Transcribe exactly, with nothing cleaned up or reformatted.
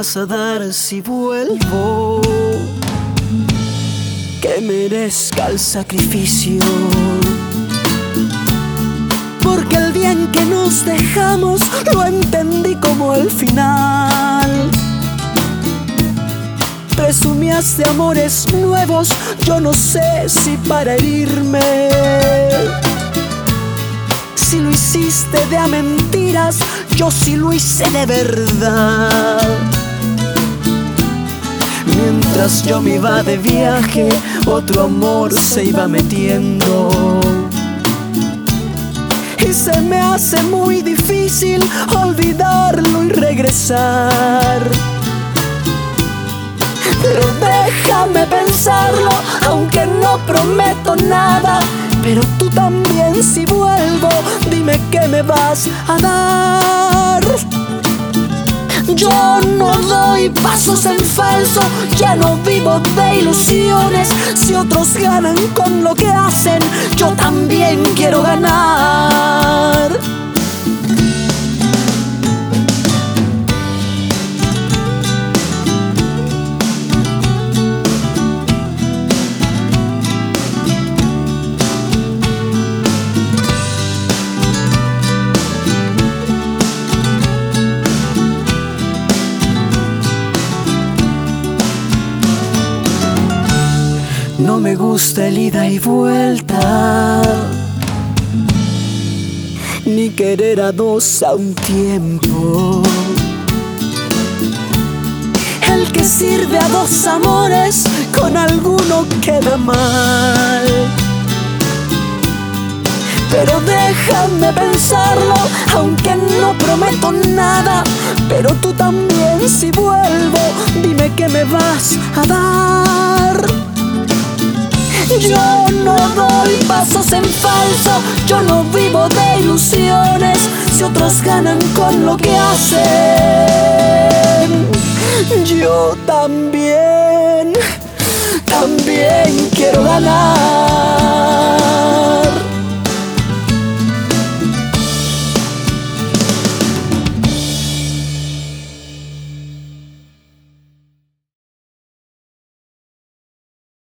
vas a dar si vuelvo? Que merezca el sacrificio. Porque el día en que nos dejamos lo entendí como el final. Presumías de amores nuevos, yo no sé si para herirme. Si lo hiciste de a mentiras, yo sí lo hice de verdad. Mientras yo me iba de viaje, otro amor se iba metiendo. Y se me hace muy difícil olvidarlo y regresar. Pero déjame pensarlo, aunque no prometo nada. Pero tú también, si vuelvo, dime qué me vas a dar. Yo no doy pasos en falso, ya no vivo de ilusiones. Si otros ganan con lo que hacen, yo también quiero ganar. No me gusta el ida y vuelta, ni querer a dos a un tiempo. El que sirve a dos amores, con alguno queda mal. Pero déjame pensarlo, aunque no prometo nada. Pero tú también, si vuelvo, dime qué me vas a dar. Yo no doy pasos en falso, yo no vivo de ilusiones. Si otros ganan con lo que hacen, yo también, también quiero ganar.